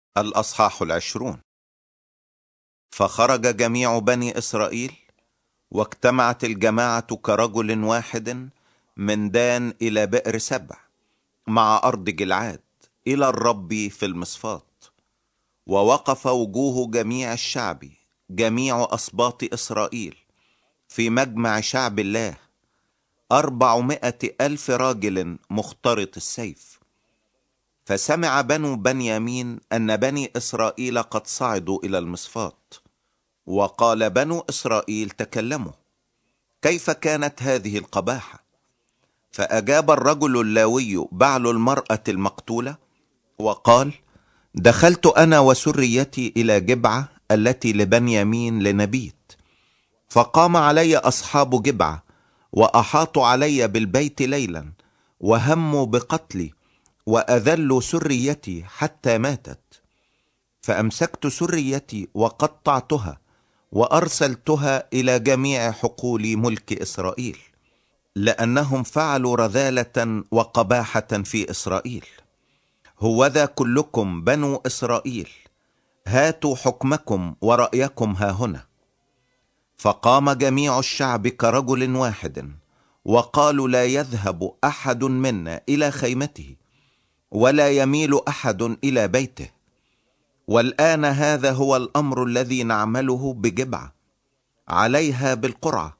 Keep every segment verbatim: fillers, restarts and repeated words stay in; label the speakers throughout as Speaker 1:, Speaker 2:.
Speaker 1: الأصحاح العشرون. فخرج جميع بني إسرائيل، واجتمعت الجماعة كرجل واحد من دان إلى بئر سبع مع أرض جلعاد إلى الرب في المصفات. ووقف وجوه جميع الشعب جميع أسباط إسرائيل في مجمع شعب الله أربعمائة ألف راجل مخترط السيف. فسمع بنو بنيامين أن بني إسرائيل قد صعدوا إلى المصفات، وقال بنو إسرائيل: تكلموا، كيف كانت هذه القباحة؟ فأجاب الرجل اللاوي بعل المرأة المقتولة وقال: دخلت أنا وسريتي إلى جبعة التي لبنيامين لنبيت، فقام علي أصحاب جبعة وأحاطوا علي بالبيت ليلا، وهموا بقتلي وأذلوا سريتي حتى ماتت. فأمسكت سريتي وقطعتها وأرسلتها إلى جميع حقول ملك إسرائيل، لأنهم فعلوا رذالة وقباحة في إسرائيل. هوذا كلكم بنو إسرائيل، هاتوا حكمكم ورأيكم ها هنا. فقام جميع الشعب كرجل واحد، وقالوا: لا يذهب أحد منا إلى خيمته، ولا يميل أحد إلى بيته. والآن هذا هو الأمر الذي نعمله بجبعة عليها بالقرعة،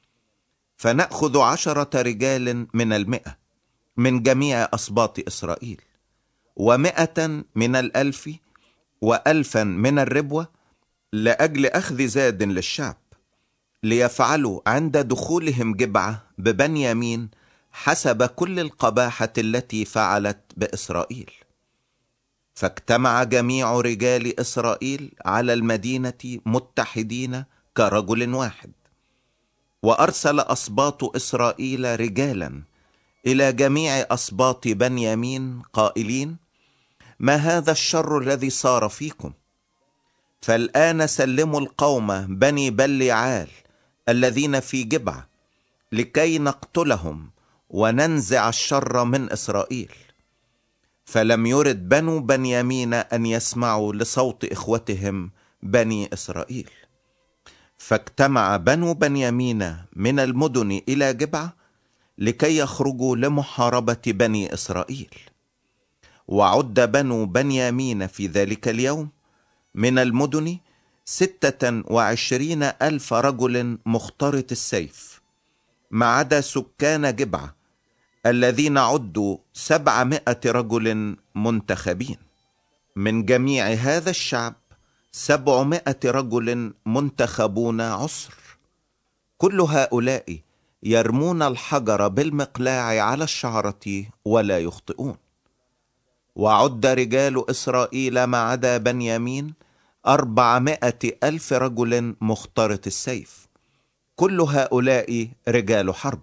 Speaker 1: فنأخذ عشرة رجال من المئة من جميع أسباط إسرائيل، ومئة من الألف، وألفا من الربوة، لأجل أخذ زاد للشعب، ليفعلوا عند دخولهم جبعة ببنيامين حسب كل القباحة التي فعلت بإسرائيل. فاجتمع جميع رجال إسرائيل على المدينة متحدين كرجل واحد. وأرسل أسباط إسرائيل رجالا إلى جميع أسباط بنيامين قائلين: ما هذا الشر الذي صار فيكم؟ فالآن سلموا القوم بني بليعال الذين في جبعة، لكي نقتلهم وننزع الشر من إسرائيل. فلم يرد بنو بنيامين أن يسمعوا لصوت إخوتهم بني إسرائيل. فاجتمع بنو بنيامين من المدن إلى جبعة لكي يخرجوا لمحاربة بني إسرائيل. وعد بنو بنيامين في ذلك اليوم من المدن ستة وعشرين ألف رجل مخترط السيف، ما عدا سكان جبعة الذين عدوا سبعمائة رجل منتخبين. من جميع هذا الشعب سبعمائة رجل منتخبون عسر. كل هؤلاء يرمون الحجر بالمقلاع على الشعرة ولا يخطئون. وعد رجال إسرائيل ما عدا بنيامين أربعمائة ألف رجل مخترط السيف، كل هؤلاء رجال حرب.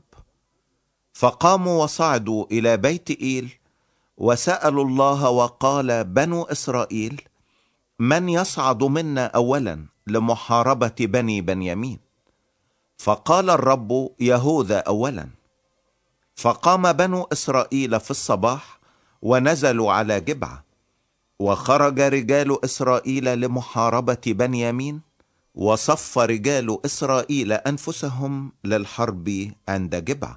Speaker 1: فقاموا وصعدوا إلى بيت إيل وسألوا الله، وقال بنو إسرائيل: من يصعد منا أولا لمحاربة بني بنيامين؟ فقال الرب: يهوذا أولا. فقام بنو إسرائيل في الصباح ونزلوا على جبعة، وخرج رجال إسرائيل لمحاربة بنيامين، وصف رجال إسرائيل أنفسهم للحرب عند جبعة.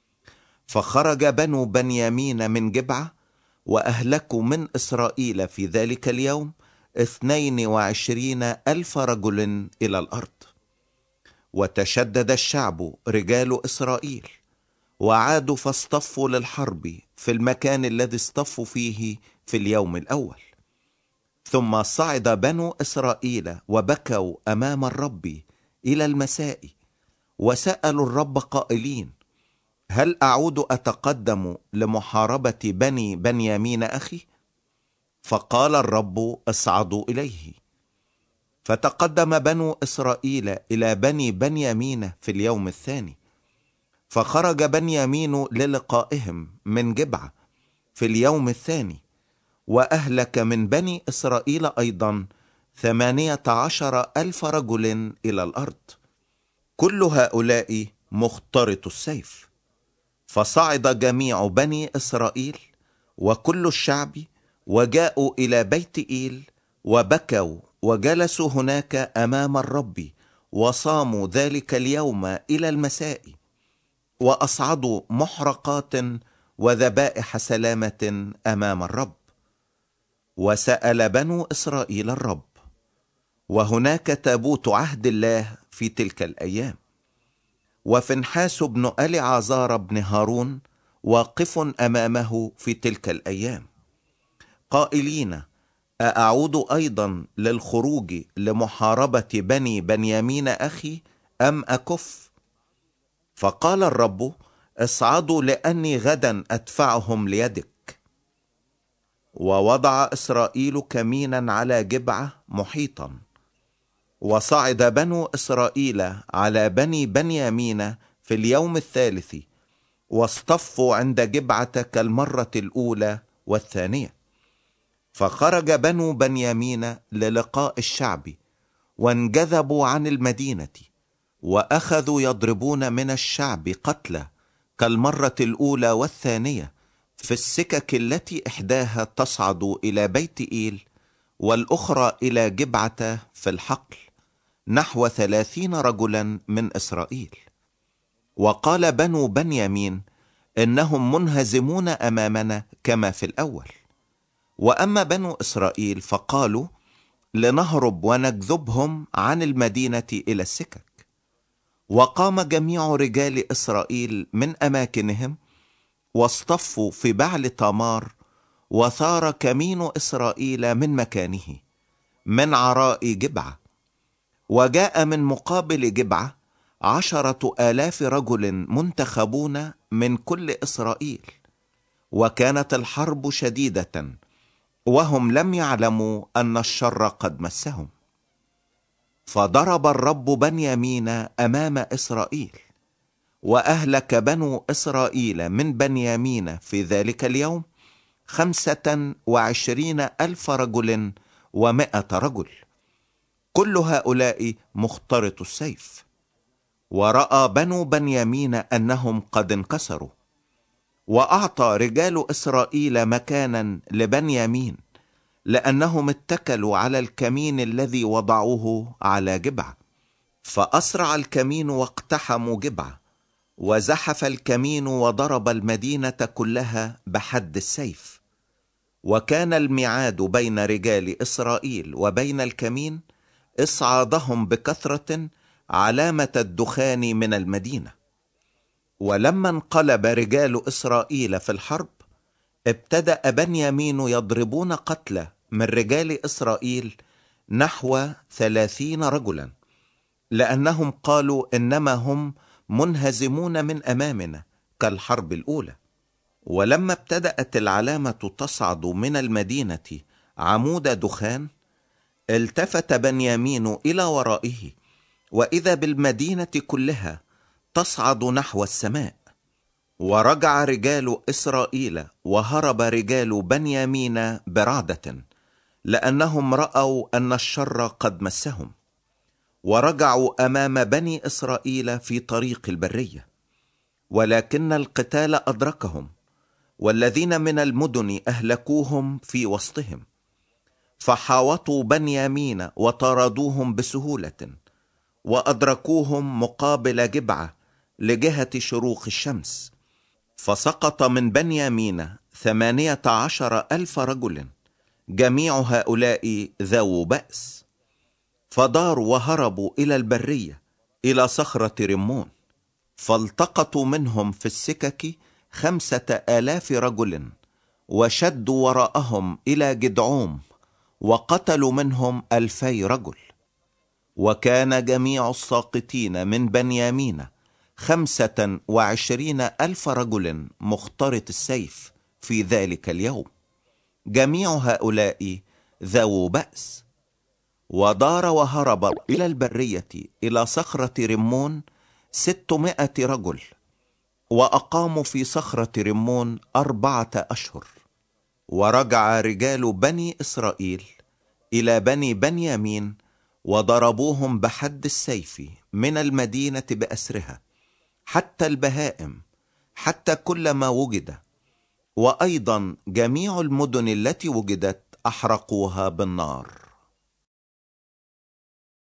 Speaker 1: فخرج بنو بنيامين من جبعة وأهلكوا من إسرائيل في ذلك اليوم اثنين وعشرين ألف رجل إلى الأرض. وتشدد الشعب رجال إسرائيل، وعادوا فاصطفوا للحرب في المكان الذي اصطفوا فيه في اليوم الأول. ثم صعد بنو إسرائيل وبكوا أمام الرب إلى المساء، وسألوا الرب قائلين: هل أعود أتقدم لمحاربة بني بنيامين أخي؟ فقال الرب: اصعدوا إليه. فتقدم بنو إسرائيل إلى بني بنيامين في اليوم الثاني. فخرج بنيامين للقائهم من جبعة في اليوم الثاني، وأهلك من بني إسرائيل أيضا ثمانية عشر ألف رجل إلى الأرض، كل هؤلاء مخترط السيف. فصعد جميع بني إسرائيل وكل الشعب، وجاءوا إلى بيت إيل وبكوا وجلسوا هناك أمام الرب، وصاموا ذلك اليوم إلى المساء، وأصعدوا محرقات وذبائح سلامة أمام الرب. وسأل بنو إسرائيل الرب، وهناك تابوت عهد الله في تلك الأيام، وفنحاس بن أليعازار بن هارون واقف أمامه في تلك الأيام، قائلين: أأعود أيضا للخروج لمحاربة بني بنيامين أخي أم أكف؟ فقال الرب: اصعدوا، لأني غدا أدفعهم ليدك. ووضع إسرائيل كمينا على جبعة محيطا، وصعد بنو إسرائيل على بني بنيامين في اليوم الثالث، واصطفوا عند جبعة كالمرة الأولى والثانية. فخرج بنو بنيامين للقاء الشعب، وانجذبوا عن المدينة، وأخذوا يضربون من الشعب قتلى كالمرة الأولى والثانية في السكك التي إحداها تصعد إلى بيت إيل والأخرى إلى جبعة في الحقل، نحو ثلاثين رجلا من إسرائيل. وقال بنو بنيامين: إنهم منهزمون أمامنا كما في الأول. وأما بنو إسرائيل فقالوا: لنهرب ونجذبهم عن المدينة إلى السكك. وقام جميع رجال إسرائيل من أماكنهم، واصطفوا في بعل تامار، وثار كمين إسرائيل من مكانه من عراء جبعة. وجاء من مقابل جبعة عشرة آلاف رجل منتخبون من كل إسرائيل، وكانت الحرب شديدة، وهم لم يعلموا أن الشر قد مسهم. فضرب الرب بنيامين أمام إسرائيل، وأهلك بنو إسرائيل من بنيامين في ذلك اليوم خمسة وعشرين ألف رجل ومائة رجل، كل هؤلاء مخترط السيف. ورأى بنو بنيامين أنهم قد انكسروا، وأعطى رجال إسرائيل مكانا لبنيامين، لأنهم اتكلوا على الكمين الذي وضعوه على جبعة. فأسرع الكمين واقتحموا جبعة، وزحف الكمين وضرب المدينة كلها بحد السيف. وكان الميعاد بين رجال إسرائيل وبين الكمين إصعادهم بكثرة علامة الدخان من المدينة. ولما انقلب رجال إسرائيل في الحرب، ابتدأ بنيامين يضربون قتلى من رجال إسرائيل نحو ثلاثين رجلا، لأنهم قالوا: إنما هم منهزمون من أمامنا كالحرب الأولى. ولما ابتدأت العلامة تصعد من المدينة عمود دخان، التفت بنيامين إلى ورائه، وإذا بالمدينة كلها تصعد نحو السماء. ورجع رجال إسرائيل، وهرب رجال بنيامين برعدة، لأنهم رأوا أن الشر قد مسهم. ورجعوا أمام بني إسرائيل في طريق البرية، ولكن القتال أدركهم، والذين من المدن أهلكوهم في وسطهم. فحاوطوا بنيامين وطردوهم بسهولة، وأدركوهم مقابل جبعة لجهة شروق الشمس. فسقط من بنيامين ثمانية عشر ألف رجل، جميع هؤلاء ذو بأس. فداروا وهربوا إلى البرية إلى صخرة رمون، فالتقطوا منهم في السكك خمسة آلاف رجل، وشدوا وراءهم إلى جدعوم، وقتلوا منهم ألفي رجل. وكان جميع الساقطين من بنيامين خمسة وعشرين ألف رجل مخترط السيف في ذلك اليوم، جميع هؤلاء ذو بأس. ودار وهرب إلى البرية إلى صخرة رمون ستمائة رجل، وأقاموا في صخرة رمون أربعة أشهر. ورجع رجال بني إسرائيل إلى بني بنيامين، وضربوهم بحد السيف من المدينة بأسرها، حتى البهائم، حتى كل ما وجد، وأيضا جميع المدن التي وجدت أحرقوها بالنار.